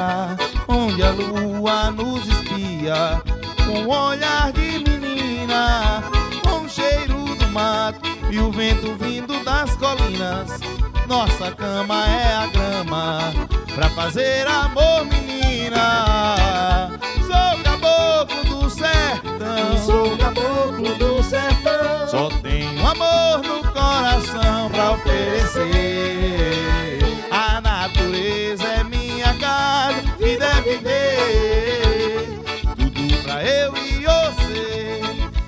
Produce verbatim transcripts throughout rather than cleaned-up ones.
campina, onde a lua nos espia, com o olhar de menina, com o cheiro do mato e o vento vindo das colinas. Nossa cama é a grama pra fazer amor, menina. Sou caboclo do sertão, sou caboclo do sertão. só tenho amor no coração pra oferecer. A natureza é minha casa, vida é viver, tudo pra eu e você.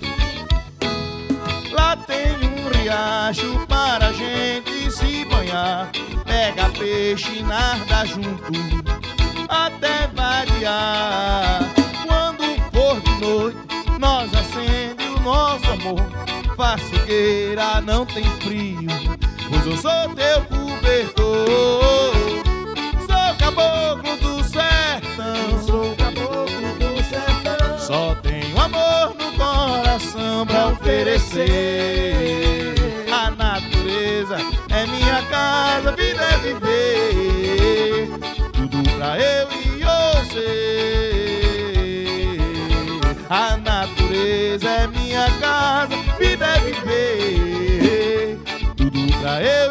Lá tem um riacho para a gente se banhar, pega peixe e nada junto, até variar. Quando for de noite, nós acende o nosso amor, faz fogueira, não tem frio, pois eu sou teu cobertor. Sou caboclo do sertão, sou caboclo do sertão. só tenho amor no coração pra oferecer. A natureza é minha casa, vida é viver, tudo pra eu e você. A natureza é minha casa, vida é viver, tudo pra eu